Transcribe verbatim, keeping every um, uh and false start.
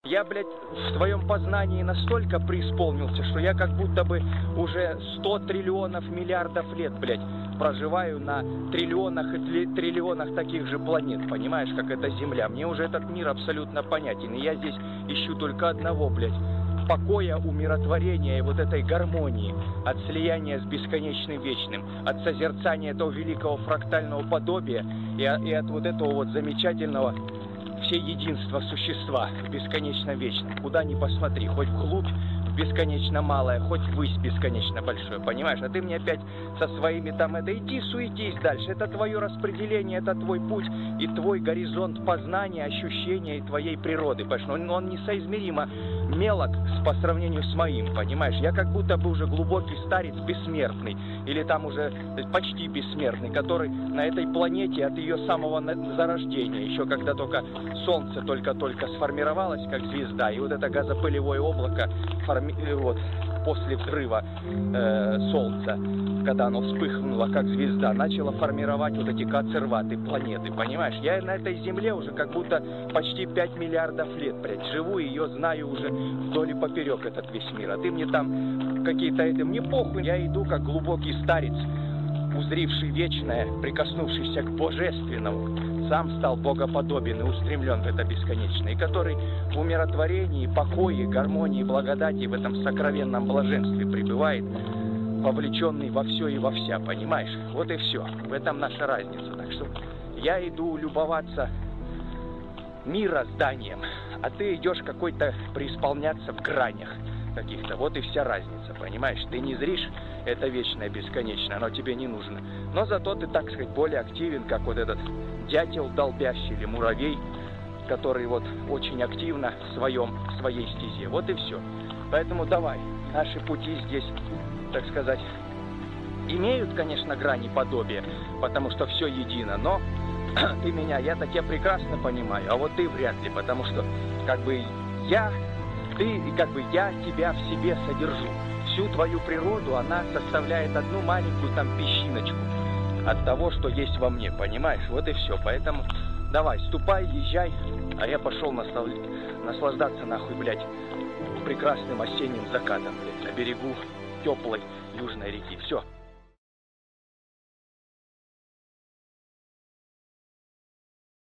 Я, блядь, в твоем познании настолько преисполнился, что я как будто бы уже сто триллионов миллиардов лет, блядь, проживаю на триллионах и триллионах таких же планет, понимаешь, как эта Земля. Мне уже этот мир абсолютно понятен, и я здесь ищу только одного, блядь, покоя, умиротворения и вот этой гармонии, от слияния с бесконечным вечным, от созерцания этого великого фрактального подобия и, и от вот этого вот замечательного все единство существа в бесконечно вечном. Куда ни посмотри, хоть вглубь в бесконечно малое, хоть ввысь бесконечно большое, понимаешь? А ты мне опять со своими там это, иди суетись дальше, это твое распределение, это твой путь и твой горизонт познания, ощущения и твоей природы, понимаешь? Он, он несоизмеримо мелок по сравнению с моим, понимаешь? Я как будто бы уже глубокий старец бессмертный, или там уже почти бессмертный, который на этой планете от ее самого зарождения, еще когда только Солнце только-только сформировалось как звезда, и вот это газопылевое облако форми... вот, после взрыва э, Солнца, когда оно вспыхнуло как звезда, начало формировать вот эти коцерваты планеты, понимаешь? Я на этой Земле уже как будто почти пять миллиардов лет, блядь, живу, и ее знаю уже вдоль и поперек этот весь мир. А ты мне там какие-то это... Мне похуй, я иду как глубокий старец, узривший вечное, прикоснувшийся к божественному, сам стал богоподобен и устремлен в это бесконечное, и который в умиротворении, покое, гармонии, благодати, в этом сокровенном блаженстве пребывает, вовлеченный во все и во вся, понимаешь? Вот и все. В этом наша разница. Так что я иду любоваться мирозданием, а ты идешь какой-то преисполняться в гранях каких-то. Вот и вся разница, понимаешь? Ты не зришь это вечное, бесконечное, оно тебе не нужно. Но зато ты, так сказать, более активен, как вот этот дятел долбящий или муравей, который вот очень активно в своем, в своей стезе. Вот и все. Поэтому давай, наши пути здесь, так сказать, имеют, конечно, грани подобия, потому что все едино, но ты меня, я-то тебя прекрасно понимаю, а вот ты вряд ли, потому что как бы я, ты, как бы я тебя в себе содержу. Всю твою природу, она составляет одну маленькую там песчиночку от того, что есть во мне, понимаешь? Вот и все. Поэтому давай, ступай, езжай, а я пошел наслаж... наслаждаться нахуй, блядь, прекрасным осенним закатом, блядь, на берегу теплой южной реки. Все.